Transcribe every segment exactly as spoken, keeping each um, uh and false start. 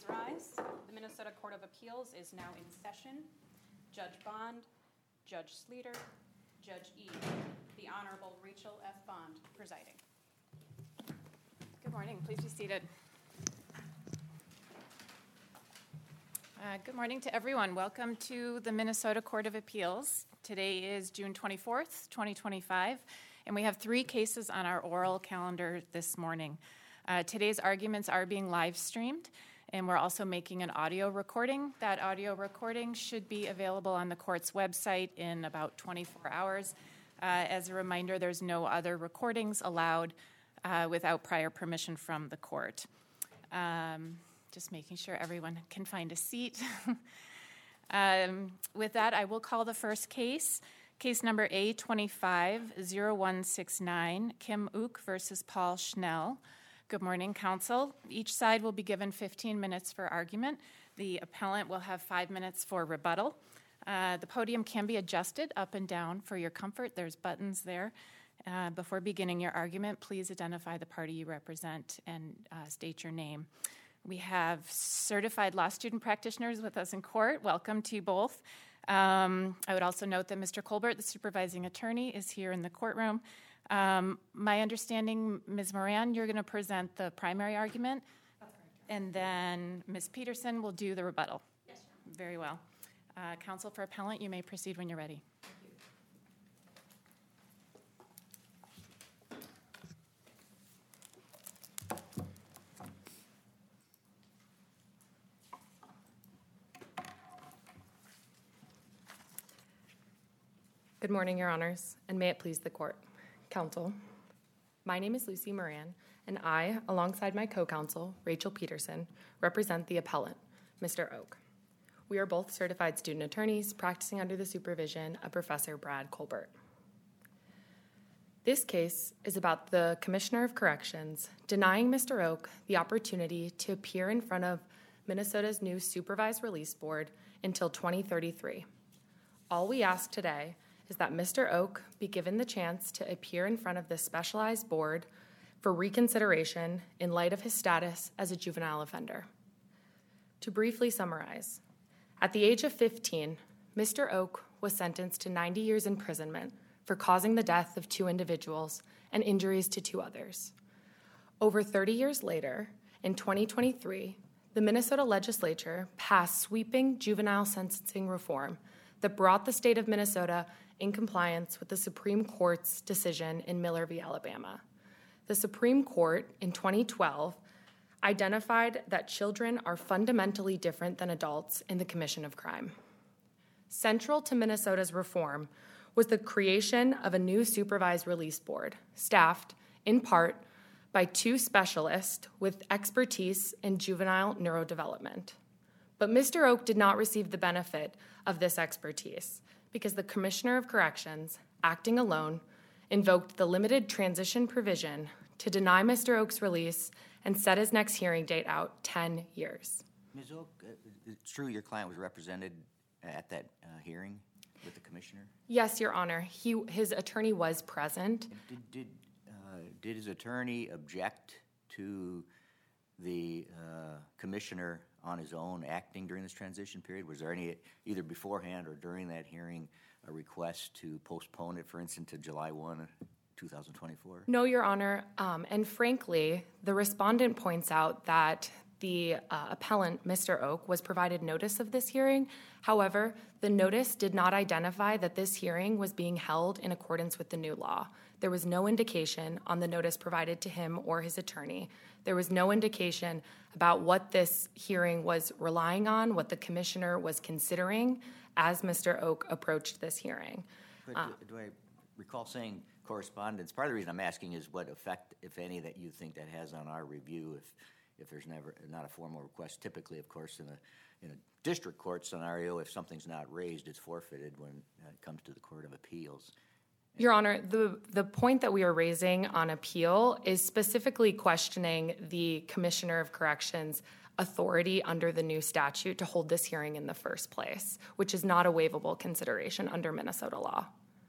Please rise. The Minnesota Court of Appeals is now in session. Judge Bond, Judge Sleeter, Judge E. The Honorable Rachel F. Bond presiding. Good morning. Please be seated. Uh, good morning to everyone. Welcome to the Minnesota Court of Appeals. Today is June twenty-fourth, twenty twenty-five, and we have three cases on our oral calendar this morning. Uh, today's arguments are being live streamed, and we're also making an audio recording. That audio recording should be available on the court's website in about twenty-four hours. Uh, as a reminder, there's no other recordings allowed uh, without prior permission from the court. Um, just making sure everyone can find a seat. um, with that, I will call the first case. Case number A twenty-five oh one six nine, Kim Ook versus Paul Schnell. Good morning, counsel. Each side will be given fifteen minutes for argument. The appellant will have five minutes for rebuttal. Uh, the podium can be adjusted up and down for your comfort. There's buttons there. Uh, before beginning your argument, please identify the party you represent and uh, state your name. We have certified law student practitioners with us in court. Welcome to you both. Um, I would also note that Mister Colbert, the supervising attorney, is here in the courtroom. Um, my understanding, Miz Moran, you're going to present the primary argument. That's correct. And then Miz Peterson will do the rebuttal. Yes, sir. Very well. Uh, counsel for appellant, you may proceed when you're ready. Good morning, Your Honors, and may it please the court. Counsel, my name is Lucy Moran, and I, alongside my co-counsel, Rachel Peterson, represent the appellant, Mister Ook. We are both certified student attorneys practicing under the supervision of Professor Brad Colbert. This case is about the Commissioner of Corrections denying Mister Ook the opportunity to appear in front of Minnesota's new Supervised Release Board until twenty thirty-three. All we ask today is that Mister Ook be given the chance to appear in front of this specialized board for reconsideration in light of his status as a juvenile offender. To briefly summarize, at the age of fifteen, Mister Ook was sentenced to ninety years imprisonment for causing the death of two individuals and injuries to two others. Over thirty years later, in twenty twenty-three, the Minnesota legislature passed sweeping juvenile sentencing reform that brought the state of Minnesota in compliance with the Supreme Court's decision in Miller v. Alabama. The Supreme Court, in twenty twelve, identified that children are fundamentally different than adults in the commission of crime. Central to Minnesota's reform was the creation of a new supervised release board, staffed, in part, by two specialists with expertise in juvenile neurodevelopment. But Mister Ook did not receive the benefit of this expertise because the Commissioner of Corrections, acting alone, invoked the limited transition provision to deny Mister Oak's release and set his next hearing date out ten years. Miz Ook, uh, it's true your client was represented at that uh, hearing with the Commissioner? Yes, Your Honor. He, his attorney was present. Did, did, uh, did his attorney object to the uh, Commissioner on his own acting during this transition period? Was there any, either beforehand or during that hearing, a request to postpone it, for instance, to July first, twenty twenty-four? No, Your Honor. Um, and frankly, the respondent points out that the uh, appellant, Mister Ook, was provided notice of this hearing. However, the notice did not identify that this hearing was being held in accordance with the new law. There was no indication on the notice provided to him or his attorney. There was no indication about what this hearing was relying on, what the commissioner was considering as Mister Ook approached this hearing. But Uh, do I recall saying correspondence? Part of the reason I'm asking is what effect, if any, that you think that has on our review if if there's never not a formal request. Typically, of course, in a in a district court scenario, if something's not raised, it's forfeited when it comes to the Court of Appeals. Your Honor, the, the point that we are raising on appeal is specifically questioning the Commissioner of Corrections' authority under the new statute to hold this hearing in the first place, which is not a waivable consideration under Minnesota law.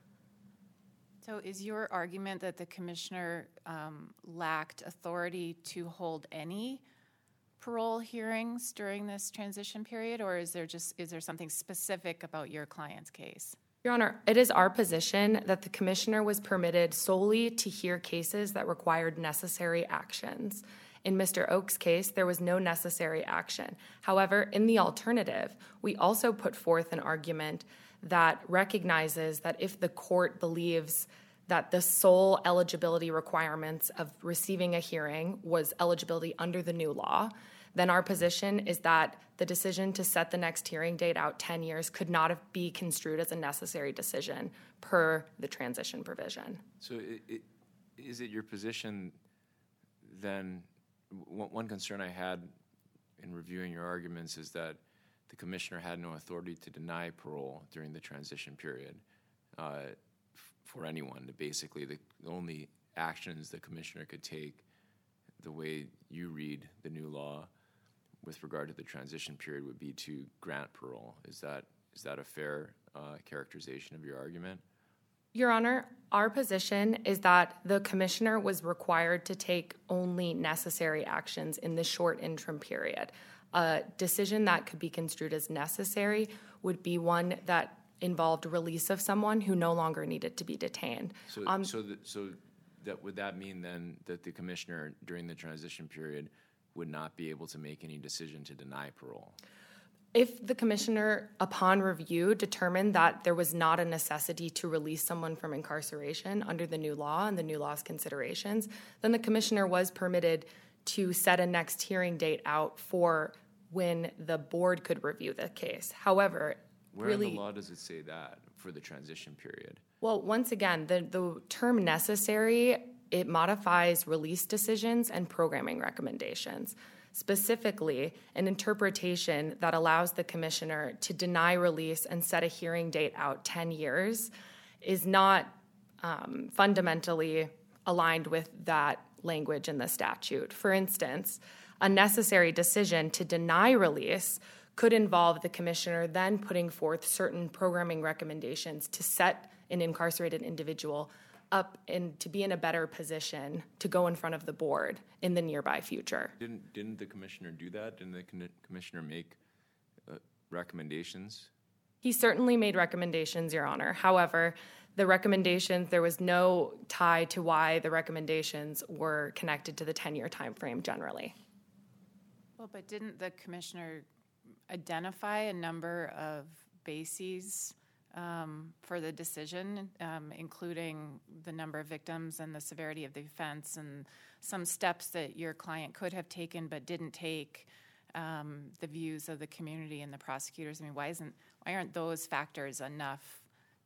So is your argument that the commissioner um, lacked authority to hold any parole hearings during this transition period, or is there just is there something specific about your client's case? Your Honor, it is our position that the commissioner was permitted solely to hear cases that required necessary actions. In Mister Oak's case, there was no necessary action. However, in the alternative, we also put forth an argument that recognizes that if the court believes that the sole eligibility requirements of receiving a hearing was eligibility under the new law, then our position is that the decision to set the next hearing date out ten years could not have be construed as a necessary decision per the transition provision. So it, it, is it your position then, w- one concern I had in reviewing your arguments is that the commissioner had no authority to deny parole during the transition period uh, f- for anyone. Basically, the only actions the commissioner could take, the way you read the new law with regard to the transition period, would be to grant parole. Is that is that a fair uh, characterization of your argument? Your Honor, our position is that the commissioner was required to take only necessary actions in the short interim period. A decision that could be construed as necessary would be one that involved release of someone who no longer needed to be detained. So, um, so, that, so that would that mean then that the commissioner during the transition period would not be able to make any decision to deny parole? If the commissioner, upon review, determined that there was not a necessity to release someone from incarceration under the new law and the new law's considerations, then the commissioner was permitted to set a next hearing date out for when the board could review the case. However, Where really, in the law does it say that for the transition period? well, once again, the, the term necessary, it modifies release decisions and programming recommendations. Specifically, an interpretation that allows the commissioner to deny release and set a hearing date out ten years is not um, fundamentally aligned with that language in the statute. For instance, a necessary decision to deny release could involve the commissioner then putting forth certain programming recommendations to set an incarcerated individual up and to be in a better position to go in front of the board in the nearby future. Didn't didn't the commissioner do that? Didn't the con- commissioner make uh, recommendations? He certainly made recommendations, Your Honor. However, the recommendations, there was no tie to why the recommendations were connected to the ten-year time frame generally. Well, but didn't the commissioner identify a number of bases um, for the decision, um, including the number of victims and the severity of the offense and some steps that your client could have taken but didn't take, um, the views of the community and the prosecutors? I mean, why isn't why aren't those factors enough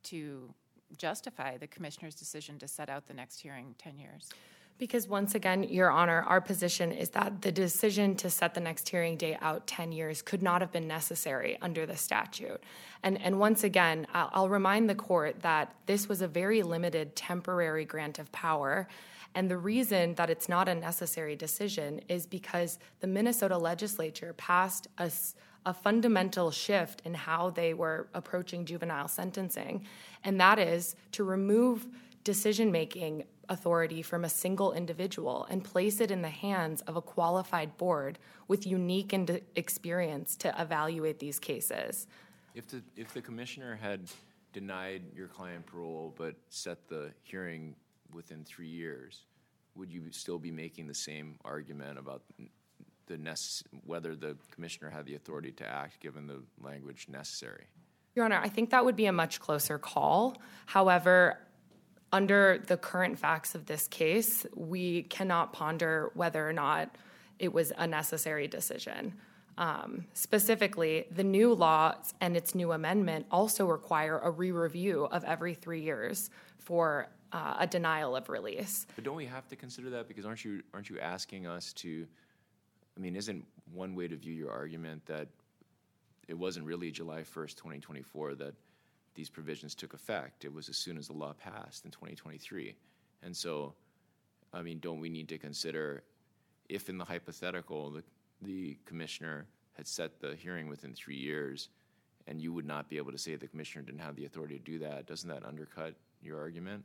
to justify the commissioner's decision to set out the next hearing ten years? Because once again, Your Honor, our position is that the decision to set the next hearing date out ten years could not have been necessary under the statute. And, and once again, I'll, I'll remind the court that this was a very limited temporary grant of power. And the reason that it's not a necessary decision is because the Minnesota legislature passed a, a fundamental shift in how they were approaching juvenile sentencing, and that is to remove decision-making authority from a single individual and place it in the hands of a qualified board with unique and experience to evaluate these cases. If the if the commissioner had denied your client parole but set the hearing within three years, would you still be making the same argument about the necess- whether the commissioner had the authority to act given the language necessary? Your Honor, I think that would be a much closer call. However, under the current facts of this case, we cannot ponder whether or not it was a necessary decision. Um, specifically, the new law and its new amendment also require a re-review of every three years for uh, a denial of release. But don't we have to consider that? Because aren't you aren't you asking us to, I mean, isn't one way to view your argument that it wasn't really July first, twenty twenty-four that these provisions took effect? It was as soon as the law passed in twenty twenty-three. And so, I mean, don't we need to consider if in the hypothetical the, the commissioner had set the hearing within three years and you would not be able to say the commissioner didn't have the authority to do that, doesn't that undercut your argument?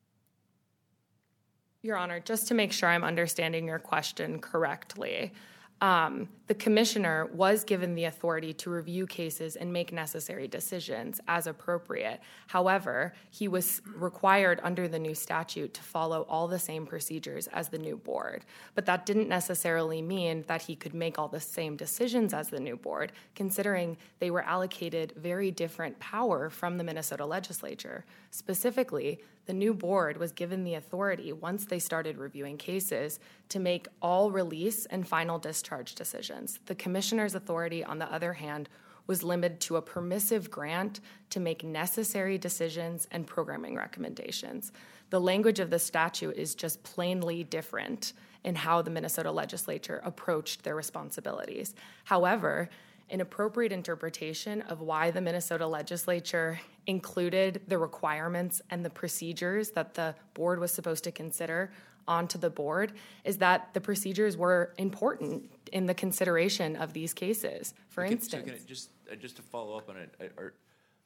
Your Honor, just to make sure I'm understanding your question correctly, Um, the commissioner was given the authority to review cases and make necessary decisions as appropriate. However, he was required under the new statute to follow all the same procedures as the new board. But that didn't necessarily mean that he could make all the same decisions as the new board, considering they were allocated very different power from the Minnesota legislature. Specifically, the new board was given the authority, once they started reviewing cases, to make all release and final discharge decisions. The commissioner's authority, on the other hand, was limited to a permissive grant to make necessary decisions and programming recommendations. The language of the statute is just plainly different in how the Minnesota legislature approached their responsibilities. However, an appropriate interpretation of why the Minnesota legislature included the requirements and the procedures that the board was supposed to consider onto the board is that the procedures were important in the consideration of these cases. For Okay, instance, so can I just uh, just to follow up on it, I- are,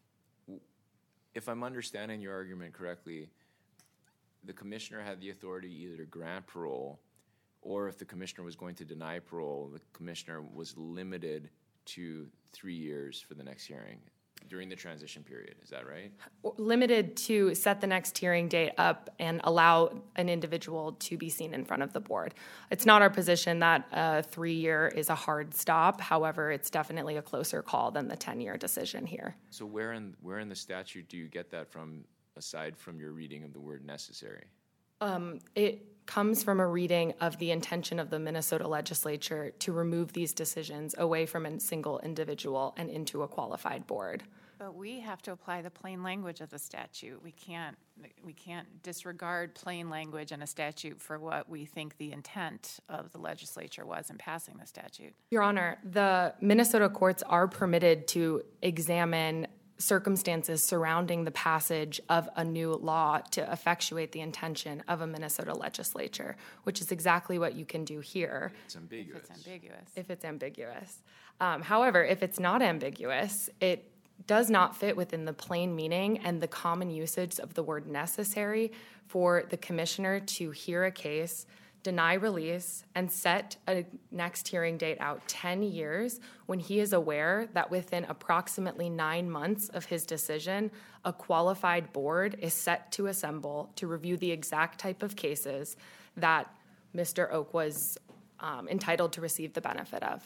if I'm understanding your argument correctly, the commissioner had the authority either to grant parole, or if the commissioner was going to deny parole, the commissioner was limited to three years for the next hearing during the transition period. Is that right? limited to set the next hearing date up and allow an individual to be seen in front of the board. It's not our position that a three-year is a hard stop. However, it's definitely a closer call than the ten-year decision here. So where in where in the statute do you get that from, aside from your reading of the word necessary? Um, it comes from a reading of the intention of the Minnesota legislature to remove these decisions away from a single individual and into a qualified board. But we have to apply the plain language of the statute. We can't, we can't disregard plain language in a statute for what we think the intent of the legislature was in passing the statute. Your Honor, the Minnesota courts are permitted to examine circumstances surrounding the passage of a new law to effectuate the intention of a Minnesota legislature, which is exactly what you can do here. It's ambiguous. If it's ambiguous. If it's ambiguous. Um, however, if it's not ambiguous, it does not fit within the plain meaning and the common usage of the word necessary for the commissioner to hear a case, deny release, and set a next hearing date out ten years when he is aware that within approximately nine months of his decision, a qualified board is set to assemble to review the exact type of cases that Mister Oak was um, entitled to receive the benefit of.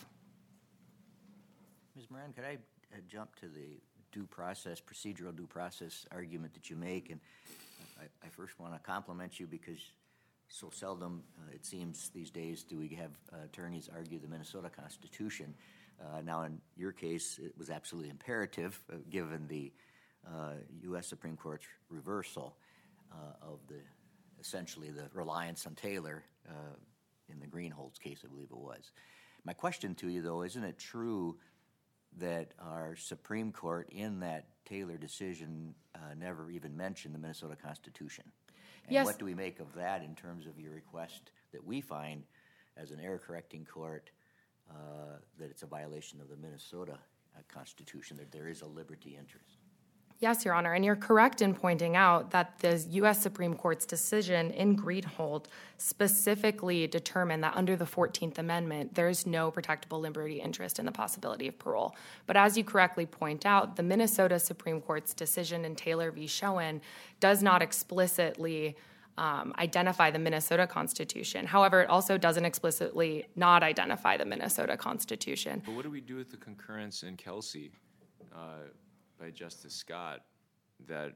Miz Moran, could I uh, jump to the due process, procedural due process argument that you make? And I, I first want to compliment you because so seldom, uh, it seems these days, do we have uh, attorneys argue the Minnesota Constitution. Uh, now, in your case, it was absolutely imperative, uh, given the uh, U S Supreme Court's reversal uh, of the, essentially, the reliance on Taylor uh, in the Greenholz case, I believe it was. My question to you, though, isn't it true that our Supreme Court in that Taylor decision uh, never even mentioned the Minnesota Constitution? And Yes. what do we make of that in terms of your request that we find as an error-correcting court uh, that it's a violation of the Minnesota uh, Constitution, that there is a liberty interest? Yes, Your Honor, and you're correct in pointing out that the U S Supreme Court's decision in Greenholz specifically determined that under the fourteenth Amendment, there is no protectable liberty interest in the possibility of parole. But as you correctly point out, the Minnesota Supreme Court's decision in Taylor v. Schoen does not explicitly um, identify the Minnesota Constitution. However, it also doesn't explicitly not identify the Minnesota Constitution. But what do we do with the concurrence in Kelsey uh, by Justice Scott that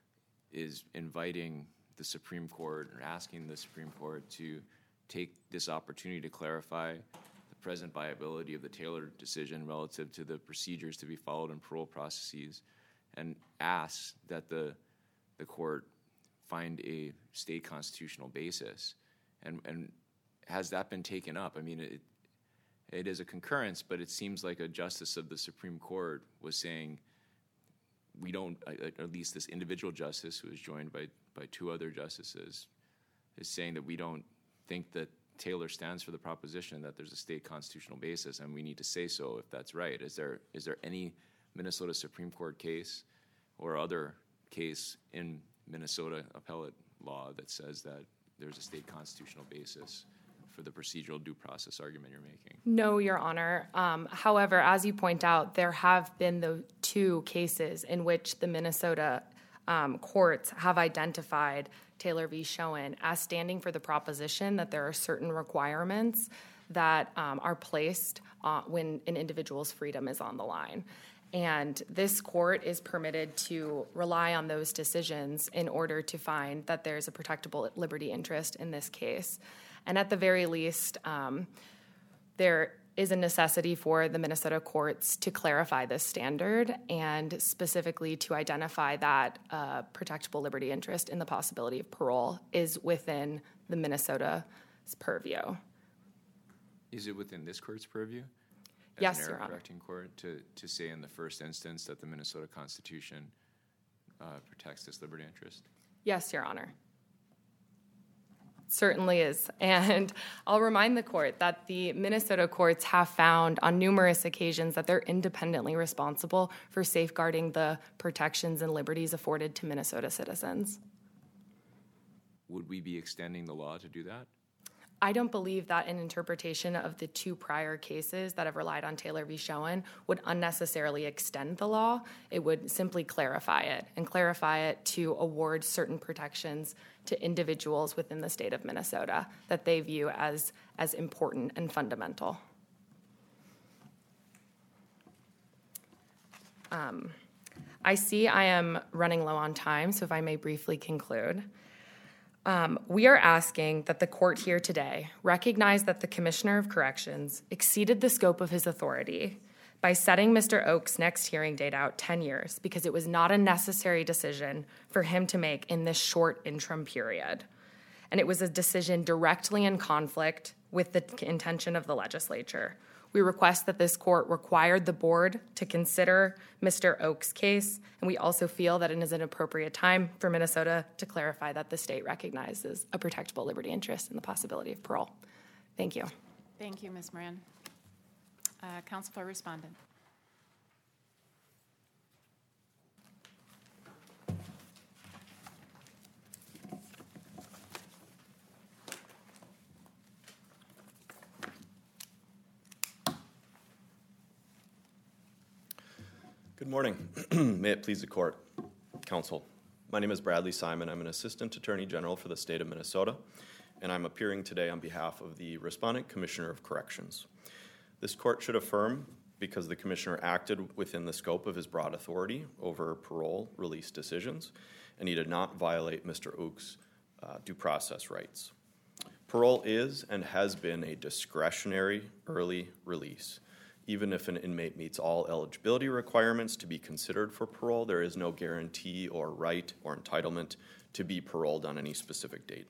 is inviting the Supreme Court or asking the Supreme Court to take this opportunity to clarify the present viability of the Taylor decision relative to the procedures to be followed in parole processes, and asks that the the court find a state constitutional basis? And and has that been taken up? I mean, it it is a concurrence, but it seems like a justice of the Supreme Court was saying, we don't, at least this individual justice who is joined by, by two other justices, is saying that we don't think that Taylor stands for the proposition that there's a state constitutional basis, and we need to say so if that's right. Is there is there any Minnesota Supreme Court case or other case in Minnesota appellate law that says that there's a state constitutional basis for the procedural due process argument you're making. No, Your Honor. Um, however, as you point out, there have been the two cases in which the Minnesota um, courts have identified Taylor v. Schoen as standing for the proposition that there are certain requirements that um, are placed uh, when an individual's freedom is on the line. And this court is permitted to rely on those decisions in order to find that there's a protectable liberty interest in this case. And at the very least, um, there is a necessity for the Minnesota courts to clarify this standard and specifically to identify that uh, protectable liberty interest in the possibility of parole is within the Minnesota's purview. Is it within this court's purview? As Yes, an Your Honor. error-correcting court to, to say in the first instance that the Minnesota Constitution uh, protects this liberty interest? Yes, Your Honor. Certainly is. And I'll remind the court that the Minnesota courts have found on numerous occasions that they're independently responsible for safeguarding the protections and liberties afforded to Minnesota citizens. Would we be extending the law to do that? I don't believe that an interpretation of the two prior cases that have relied on Taylor v. Schoen would unnecessarily extend the law. It would simply clarify it and clarify it to award certain protections to individuals within the state of Minnesota that they view as, as important and fundamental. Um, I see I am running low on time, so if I may briefly conclude. Um, we are asking that the court here today recognize that the Commissioner of Corrections exceeded the scope of his authority by setting Mister Oak's next hearing date out ten years because it was not a necessary decision for him to make in this short interim period. And it was a decision directly in conflict with the intention of the legislature. We request that this court required the board to consider Mister Oak's case, and we also feel that it is an appropriate time for Minnesota to clarify that the state recognizes a protectable liberty interest in the possibility of parole. Thank you. Thank you, Miz Moran. Uh, Counsel for Respondent. Good morning. May it please the court, counsel. My name is Bradley Simon. I'm an Assistant Attorney General for the state of Minnesota, and I'm appearing today on behalf of the Respondent Commissioner of Corrections. This court should affirm because the Commissioner acted within the scope of his broad authority over parole release decisions, and he did not violate Mister Oak's uh, due process rights. Parole is and has been a discretionary early release. Even if an inmate meets all eligibility requirements to be considered for parole, there is no guarantee or right or entitlement to be paroled on any specific date.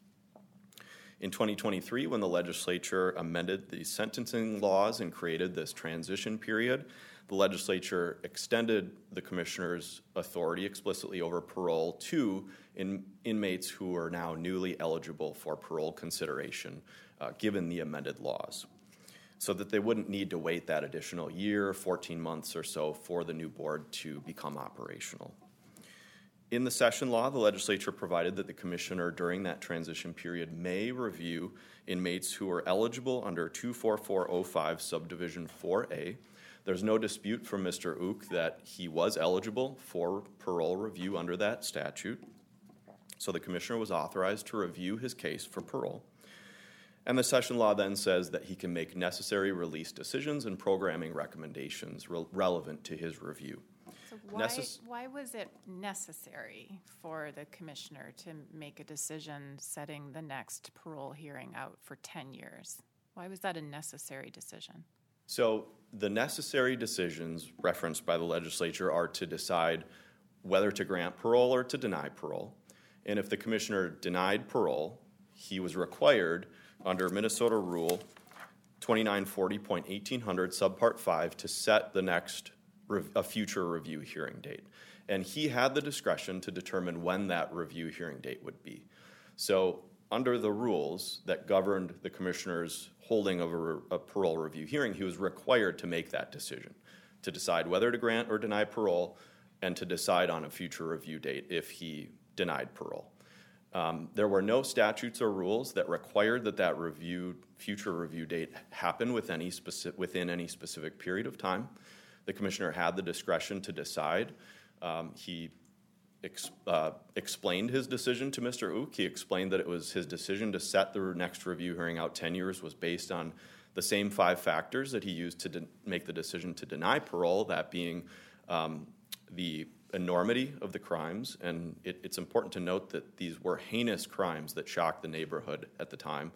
In twenty twenty-three, when the legislature amended the sentencing laws and created this transition period, the legislature extended the commissioner's authority explicitly over parole to in, inmates who are now newly eligible for parole consideration, uh, given the amended laws, so that they wouldn't need to wait that additional year, fourteen months or so, for the new board to become operational. In the session law, the legislature provided that the commissioner during that transition period may review inmates who are eligible under two forty-four oh five subdivision four A. There's no dispute from Mister Ook that he was eligible for parole review under that statute. So the commissioner was authorized to review his case for parole. And the session law then says that he can make necessary release decisions and programming recommendations re- relevant to his review. So why, Necess- why was it necessary for the commissioner to make a decision setting the next parole hearing out for ten years? Why was that a necessary decision? So the necessary decisions referenced by the legislature are to decide whether to grant parole or to deny parole. And if the commissioner denied parole, he was required under Minnesota Rule twenty-nine forty point eighteen hundred subpart five to set the next rev- a future review hearing date. And he had the discretion to determine when that review hearing date would be. So under the rules that governed the commissioner's holding of a, re- a parole review hearing, he was required to make that decision, to decide whether to grant or deny parole and to decide on a future review date if he denied parole. Um, there were no statutes or rules that required that that review, future review date happen with any specific, within any specific period of time. The commissioner had the discretion to decide. Um, he ex, uh, explained his decision to Mister Ook. He explained that it was his decision to set the next review hearing out ten years was based on the same five factors that he used to de- make the decision to deny parole, that being um, the enormity of the crimes, and it, it's important to note that these were heinous crimes that shocked the neighborhood at the time.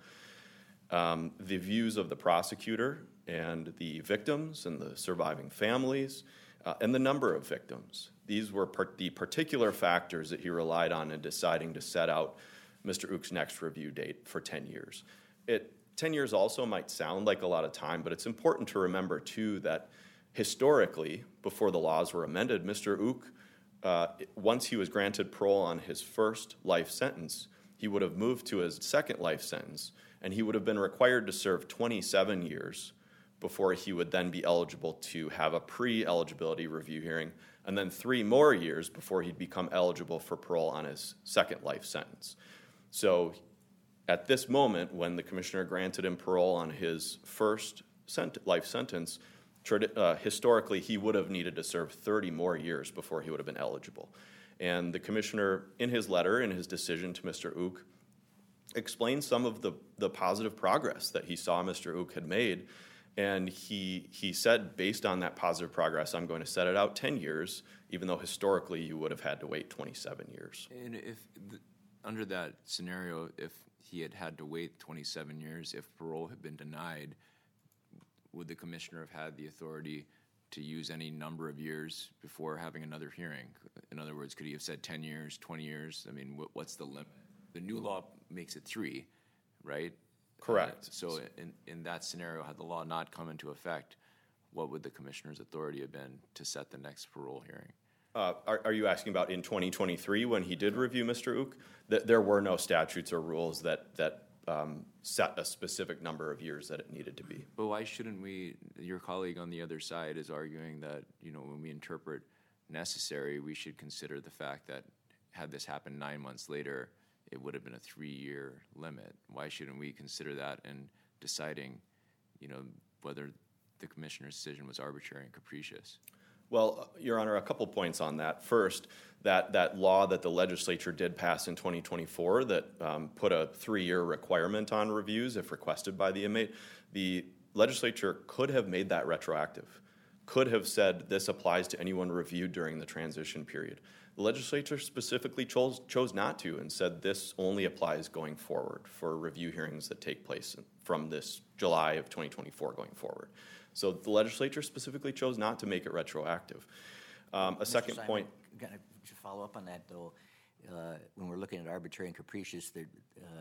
Um, the views of the prosecutor and the victims and the surviving families, uh, and the number of victims. These were part, the particular factors that he relied on in deciding to set out Mister Ook's next review date for ten years. It, ten years also might sound like a lot of time, but it's important to remember, too, that historically, before the laws were amended, Mister Ook, uh, once he was granted parole on his first life sentence, he would have moved to his second life sentence, and he would have been required to serve twenty-seven years before he would then be eligible to have a pre-eligibility review hearing, and then three more years before he'd become eligible for parole on his second life sentence. So at this moment, when the commissioner granted him parole on his first sent- life sentence, Uh, historically, he would have needed to serve thirty more years before he would have been eligible. And the commissioner, in his letter, in his decision to Mister Ook, explained some of the, the positive progress that he saw Mister Ook had made. And he, he said, based on that positive progress, I'm going to set it out ten years, even though historically you would have had to wait twenty-seven years. And if, the, under that scenario, if he had had to wait twenty-seven years, if parole had been denied, would the commissioner have had the authority to use any number of years before having another hearing? In other words, could he have said ten years, twenty years? I mean, what, what's the limit? The new law makes it three, right? Correct. Uh, so in, in that scenario, had the law not come into effect, what would the commissioner's authority have been to set the next parole hearing? Uh, are, are you asking about in twenty twenty-three when he did review Mister Ook? Th- there were no statutes or rules that, that Um, set a specific number of years that it needed to be. But why shouldn't we, your colleague on the other side is arguing that, you know, when we interpret necessary, we should consider the fact that had this happened nine months later, it would have been a three-year limit. Why shouldn't we consider that in deciding, you know, whether the commissioner's decision was arbitrary and capricious? Well, Your Honor, a couple points on that. First, that, that law that the legislature did pass in twenty twenty-four that um, put a three-year requirement on reviews if requested by the inmate, the legislature could have made that retroactive, could have said this applies to anyone reviewed during the transition period. The legislature specifically chose, chose not to and said this only applies going forward for review hearings that take place from this July of twenty twenty-four going forward. So the legislature specifically chose not to make it retroactive. Um, a Mister second Simon, point. Can I just follow up on that, though? Uh, when we're looking at arbitrary and capricious, there, uh,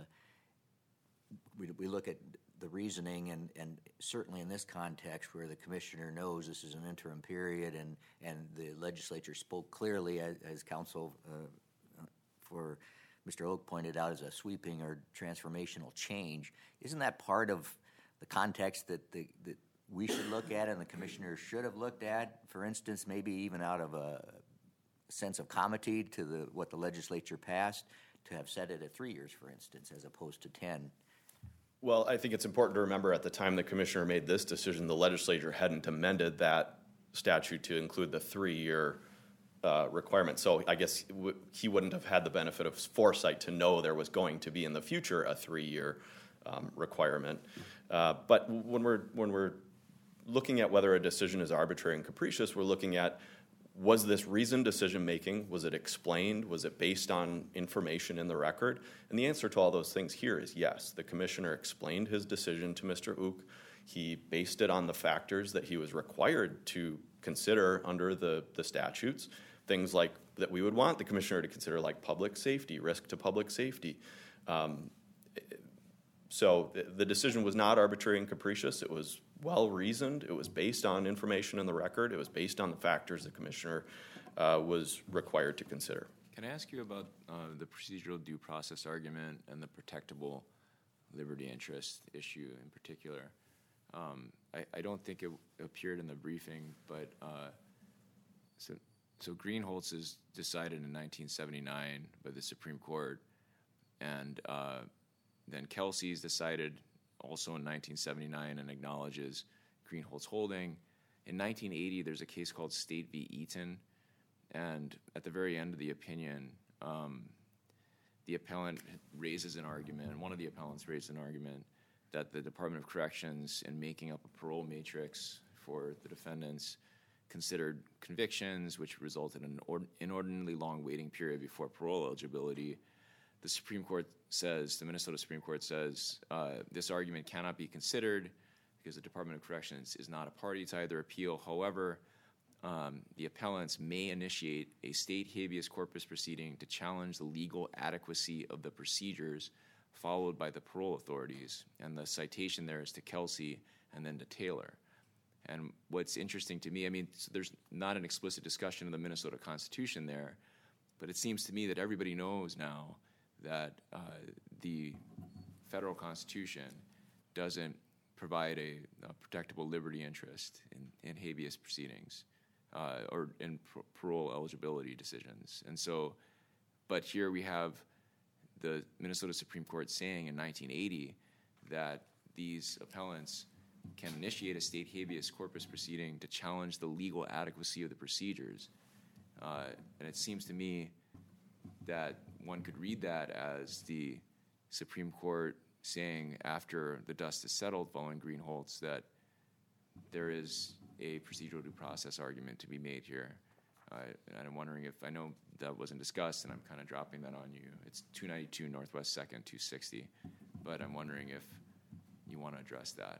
we, we look at the reasoning, and, and certainly in this context where the commissioner knows this is an interim period, and, and the legislature spoke clearly, as, as counsel uh, for Mister Ook pointed out, as a sweeping or transformational change. Isn't that part of the context that the that we should look at and the commissioner should have looked at? For instance, maybe even out of a sense of comity to the what the legislature passed, to have set it at three years, for instance, as opposed to ten. Well, I think it's important to remember at the time the commissioner made this decision, the legislature hadn't amended that statute to include the three-year uh, requirement. So I guess w- he wouldn't have had the benefit of foresight to know there was going to be in the future a three-year um, requirement. Uh, but when we're when we're looking at whether a decision is arbitrary and capricious, we're looking at, was this reasoned decision-making? Was it explained? Was it based on information in the record? And the answer to all those things here is yes. The commissioner explained his decision to Mister Ook. He based it on the factors that he was required to consider under the, the statutes, things like that we would want the commissioner to consider, like public safety, risk to public safety. Um, so the, the decision was not arbitrary and capricious. It was well-reasoned. It was based on information in the record. It was based on the factors the commissioner uh, was required to consider. Can I ask you about uh, the procedural due process argument and the protectable liberty interest issue in particular? Um, I, I don't think it appeared in the briefing, but uh, so, so Greenholz is decided in nineteen seventy-nine by the Supreme Court. and uh, then Kelsey's decided also in nineteen seventy-nine and acknowledges Greenholt's holding. In nineteen eighty, there's a case called State v. Eaton, and at the very end of the opinion, um, the appellant raises an argument, and one of the appellants raised an argument that the Department of Corrections, in making up a parole matrix for the defendants, considered convictions, which resulted in an or- inordinately long waiting period before parole eligibility. The Supreme Court says, the Minnesota Supreme Court says, uh, this argument cannot be considered because the Department of Corrections is not a party to either appeal. However, um, the appellants may initiate a state habeas corpus proceeding to challenge the legal adequacy of the procedures followed by the parole authorities. And the citation there is to Kelsey and then to Taylor. And what's interesting to me, I mean, so there's not an explicit discussion of the Minnesota Constitution there, but it seems to me that everybody knows now that uh, the federal Constitution doesn't provide a, a protectable liberty interest in, in habeas proceedings uh, or in pr- parole eligibility decisions. And so, but here we have the Minnesota Supreme Court saying in nineteen eighty that these appellants can initiate a state habeas corpus proceeding to challenge the legal adequacy of the procedures. Uh, and it seems to me that one could read that as the Supreme Court saying after the dust is settled following Greenholtz that there is a procedural due process argument to be made here. Uh, and I'm wondering if, I know that wasn't discussed and I'm kind of dropping that on you. It's two ninety-two Northwest second, two sixty, but I'm wondering if you want to address that.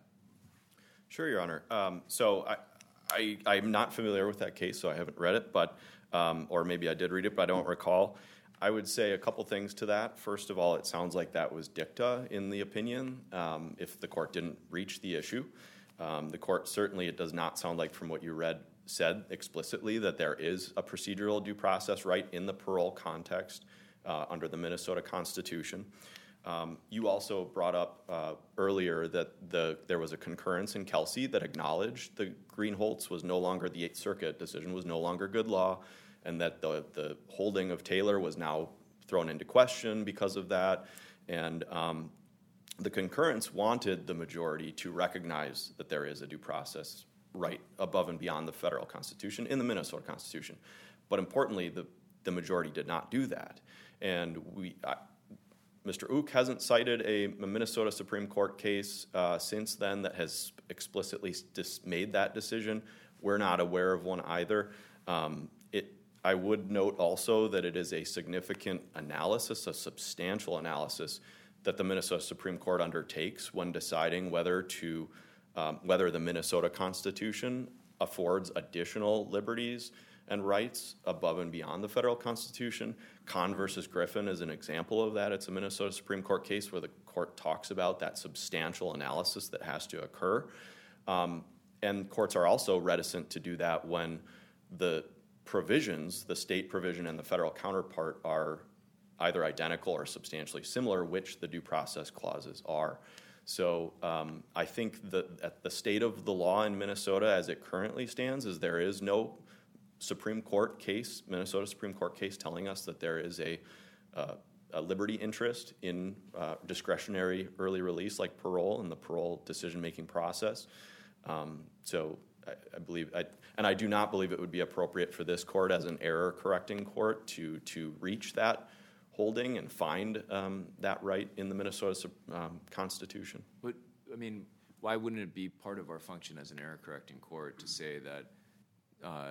Sure, Your Honor. Um, so I, I, I'm not familiar with that case, so I haven't read it, but um, or maybe I did read it, but I don't recall. I would say a couple things to that. First of all, it sounds like that was dicta in the opinion um, if the court didn't reach the issue. Um, the court certainly, it does not sound like from what you read, said explicitly that there is a procedural due process right in the parole context uh, under the Minnesota Constitution. Um, you also brought up uh, earlier that the there was a concurrence in Kelsey that acknowledged the Greenholtz was no longer, the Eighth Circuit decision was no longer good law, and that the, the holding of Taylor was now thrown into question because of that. And um, the concurrence wanted the majority to recognize that there is a due process right above and beyond the federal Constitution in the Minnesota Constitution. But importantly, the, the majority did not do that. And we, I, Mister Ook hasn't cited a, a Minnesota Supreme Court case uh, since then that has explicitly dis- made that decision. We're not aware of one either. Um, it, I would note also that it is a significant analysis, a substantial analysis that the Minnesota Supreme Court undertakes when deciding whether to um, whether the Minnesota Constitution affords additional liberties and rights above and beyond the federal Constitution. Kahn versus Griffin is an example of that. It's a Minnesota Supreme Court case where the court talks about that substantial analysis that has to occur. Um, and courts are also reticent to do that when the provisions, the state provision and the federal counterpart, are either identical or substantially similar, which the due process clauses are. So um, I think that at the state of the law in Minnesota as it currently stands is there is no Supreme Court case, Minnesota Supreme Court case telling us that there is a, uh, a liberty interest in uh, discretionary early release like parole and the parole decision-making process. Um, so I, I believe, I, and I do not believe it would be appropriate for this court as an error-correcting court to to reach that holding and find um, that right in the Minnesota um, Constitution. But, I mean, why wouldn't it be part of our function as an error-correcting court to say that, uh,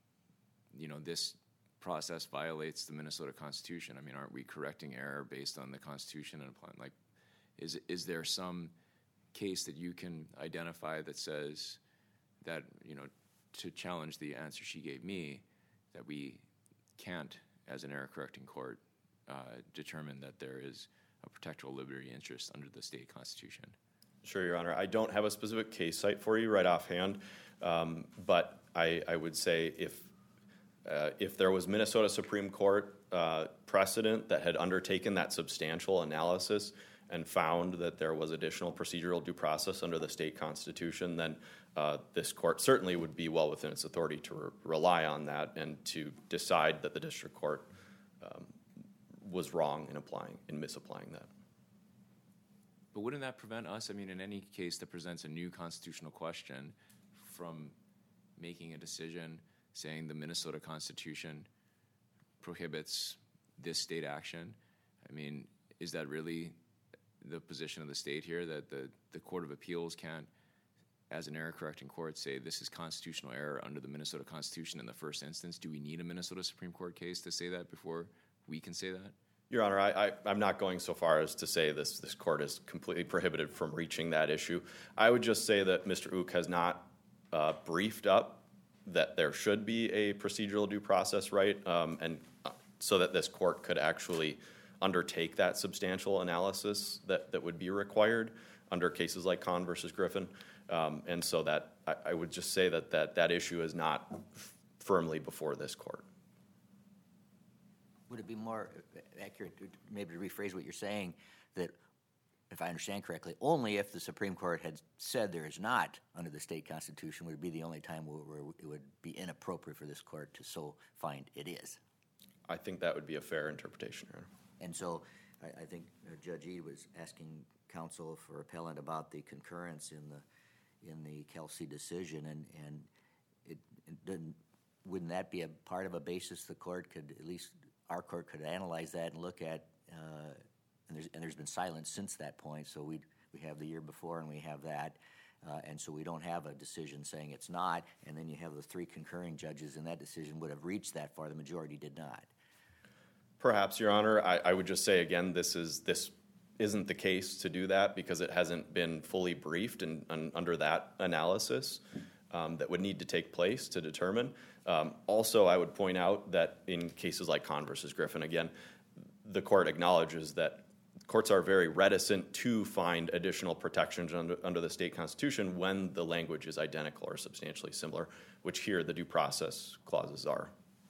you know, this process violates the Minnesota Constitution? I mean, aren't we correcting error based on the Constitution and applying? Like, is is there some case that you can identify that says that, you know, to challenge the answer she gave me, that we can't, as an error-correcting court, uh, determine that there is a protectable liberty interest under the state constitution? Sure, Your Honor. I don't have a specific case site for you right offhand, um, but I, I would say if uh, if there was Minnesota Supreme Court uh, precedent that had undertaken that substantial analysis and found that there was additional procedural due process under the state constitution, then uh, this court certainly would be well within its authority to re- rely on that and to decide that the district court um, was wrong in applying, in misapplying that. But wouldn't that prevent us, I mean, in any case that presents a new constitutional question, from making a decision saying the Minnesota Constitution prohibits this state action? I mean, is that really the position of the state here, that the, the Court of Appeals can't, as an error-correcting court, say this is constitutional error under the Minnesota Constitution in the first instance? Do we need a Minnesota Supreme Court case to say that before we can say that? Your Honor, I, I, I'm not going so far as to say this, this court is completely prohibited from reaching that issue. I would just say that Mister Ook has not uh, briefed up that there should be a procedural due process right, um, and uh, so that this court could actually undertake that substantial analysis that, that would be required under cases like Kahn versus Griffin. Um, and so that I, I would just say that that, that issue is not f- firmly before this court. Would it be more accurate, to maybe to rephrase what you're saying, that, if I understand correctly, only if the Supreme Court had said there is not under the state constitution would it be the only time where, where it would be inappropriate for this court to so find it is? I think that would be a fair interpretation, Your Honor. And so I, I think uh, Judge Ede was asking counsel for appellant about the concurrence in the in the Kelsey decision, and, and it, it didn't, wouldn't that be a part of a basis the court could, at least our court could analyze that and look at, uh, and, there's, and there's been silence since that point, so we we have the year before and we have that, uh, and so we don't have a decision saying it's not, and then you have the three concurring judges, and that decision would have reached that far. The majority did not. Perhaps, Your Honor. I, I would just say again, this is this isn't the case to do that because it hasn't been fully briefed and, and under that analysis um, that would need to take place to determine. Um, also, I would point out that in cases like Kahn versus Griffin, again, the court acknowledges that courts are very reticent to find additional protections under, under the state constitution when the language is identical or substantially similar, which here the due process clauses are.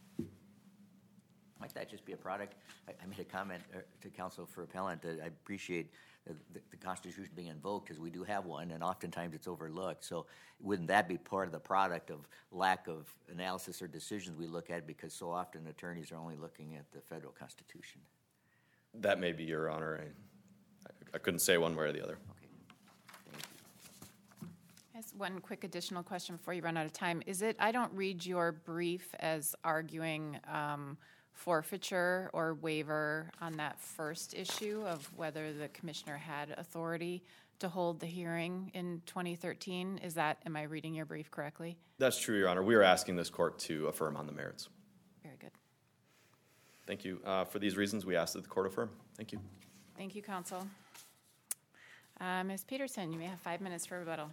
Might that just be a product? I, I made a comment uh, to counsel for appellant that I appreciate the, the, the Constitution being invoked because we do have one, and oftentimes it's overlooked. So wouldn't that be part of the product of lack of analysis or decisions we look at because so often attorneys are only looking at the federal Constitution? That may be, Your Honor. I, I couldn't say one way or the other. Okay. Thank you. Just one quick additional question before you run out of time. Is it, I don't read your brief as arguing um, forfeiture or waiver on that first issue of whether the commissioner had authority to hold the hearing in twenty thirteen. Is that, am I reading your brief correctly? That's true, Your Honor. We are asking this court to affirm on the merits. Very good. Thank you. Uh, for these reasons, we ask that the court affirm. Thank you. Thank you, counsel. Uh, Miz Peterson, you may have five minutes for rebuttal.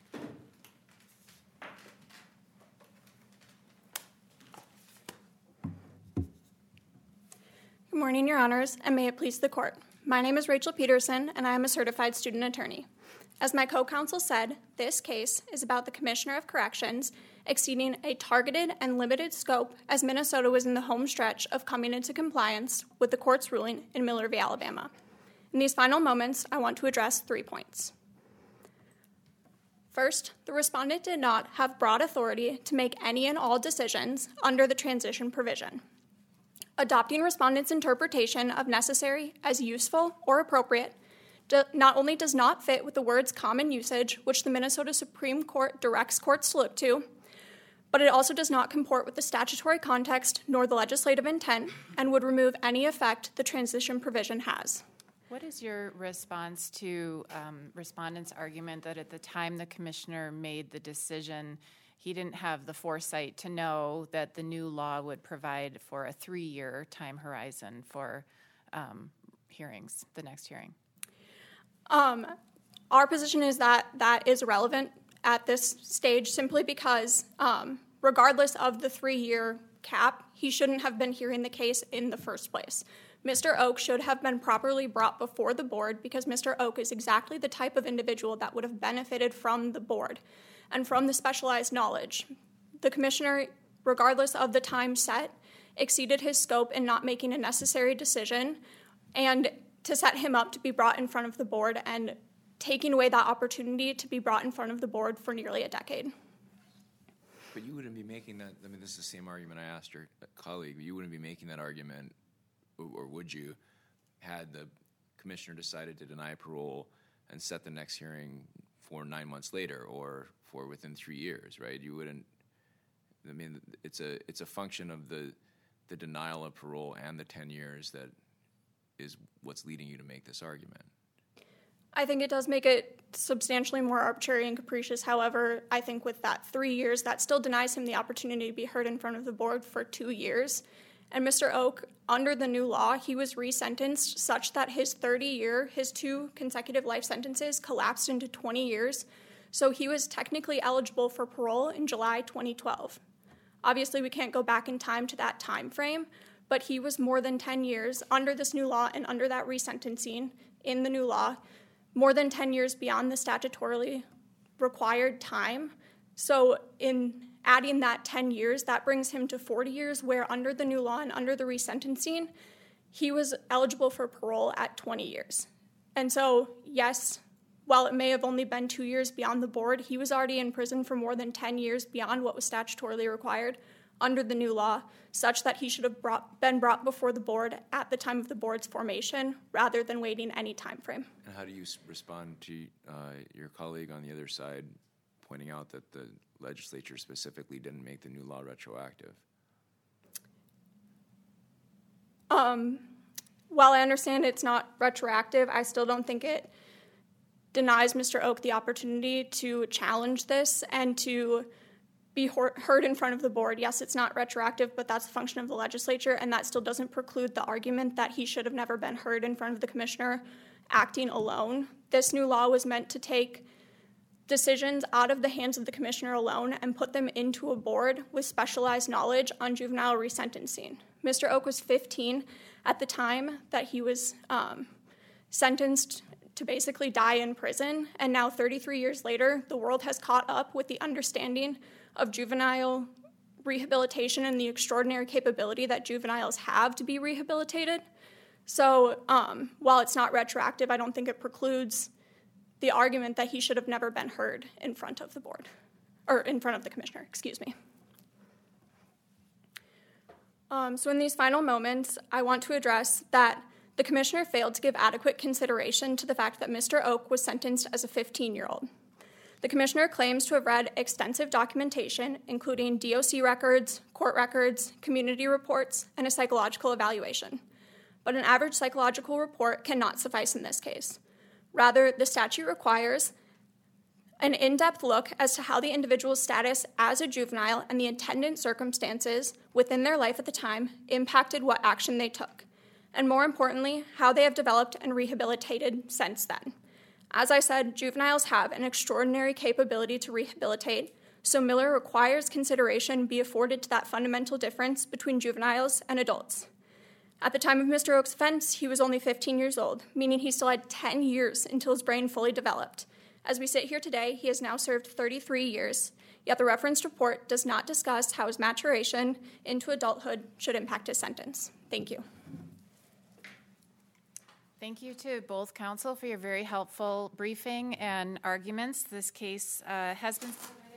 Good morning, Your Honors, and may it please the Court. My name is Rachel Peterson, and I am a certified student attorney. As my co-counsel said, this case is about the Commissioner of Corrections exceeding a targeted and limited scope as Minnesota was in the home stretch of coming into compliance with the court's ruling in Miller v. Alabama. In these final moments, I want to address three points. First, the respondent did not have broad authority to make any and all decisions under the transition provision. Adopting respondent's interpretation of necessary as useful or appropriate do, not only does not fit with the word's common usage, which the Minnesota Supreme Court directs courts to look to, but it also does not comport with the statutory context nor the legislative intent and would remove any effect the transition provision has. What is your response to um, respondent's argument that at the time the commissioner made the decision, he didn't have the foresight to know that the new law would provide for a three-year time horizon for um, hearings, the next hearing? Um, our position is that that is irrelevant at this stage simply because um, regardless of the three-year cap, he shouldn't have been hearing the case in the first place. Mister Oak should have been properly brought before the board because Mister Oak is exactly the type of individual that would have benefited from the board and from the specialized knowledge. The commissioner, regardless of the time set, exceeded his scope in not making a necessary decision and to set him up to be brought in front of the board and taking away that opportunity to be brought in front of the board for nearly a decade. But you wouldn't be making that, I mean, this is the same argument I asked your colleague, but you wouldn't be making that argument or would you, had the commissioner decided to deny parole and set the next hearing for nine months later or for within three years, right? You wouldn't, I mean, it's a it's a function of the the denial of parole and the ten years that is what's leading you to make this argument. I think it does make it substantially more arbitrary and capricious. However, I think with that three years, that still denies him the opportunity to be heard in front of the board for two years. And Mister Oak, under the new law, he was resentenced such that his thirty-year, his two consecutive life sentences collapsed into twenty years. So he was technically eligible for parole in July twenty twelve. Obviously, we can't go back in time to that time frame, but he was more than ten years under this new law and under that resentencing in the new law, more than ten years beyond the statutorily required time. So in adding that ten years, that brings him to forty years, where under the new law and under the resentencing, he was eligible for parole at twenty years. And so, yes, while it may have only been two years beyond the board, he was already in prison for more than ten years beyond what was statutorily required under the new law, such that he should have brought, been brought before the board at the time of the board's formation rather than waiting any time frame. And how do you s- respond to uh, your colleague on the other side pointing out that the legislature specifically didn't make the new law retroactive? Um, while I understand it's not retroactive, I still don't think it denies Mister Oak the opportunity to challenge this and to be heard in front of the board. Yes, it's not retroactive, but that's a function of the legislature, and that still doesn't preclude the argument that he should have never been heard in front of the commissioner acting alone. This new law was meant to take decisions out of the hands of the commissioner alone and put them into a board with specialized knowledge on juvenile resentencing. Mister Oak was fifteen at the time that he was um, sentenced to basically die in prison, and now thirty-three years later, the world has caught up with the understanding of juvenile rehabilitation and the extraordinary capability that juveniles have to be rehabilitated. So um, while it's not retroactive, I don't think it precludes the argument that he should have never been heard in front of the board, or in front of the commissioner, excuse me. Um, so in these final moments, I want to address that the commissioner failed to give adequate consideration to the fact that Mister Oak was sentenced as a fifteen-year-old. The commissioner claims to have read extensive documentation, including D O C records, court records, community reports, and a psychological evaluation. But an average psychological report cannot suffice in this case. Rather, the statute requires an in-depth look as to how the individual's status as a juvenile and the attendant circumstances within their life at the time impacted what action they took, and more importantly, how they have developed and rehabilitated since then. As I said, juveniles have an extraordinary capability to rehabilitate, so Miller requires consideration be afforded to that fundamental difference between juveniles and adults. At the time of Mister Oak's offense, he was only fifteen years old, meaning he still had ten years until his brain fully developed. As we sit here today, he has now served thirty-three years, yet the referenced report does not discuss how his maturation into adulthood should impact his sentence. Thank you. Thank you to both counsel for your very helpful briefing and arguments. This case uh, has been submitted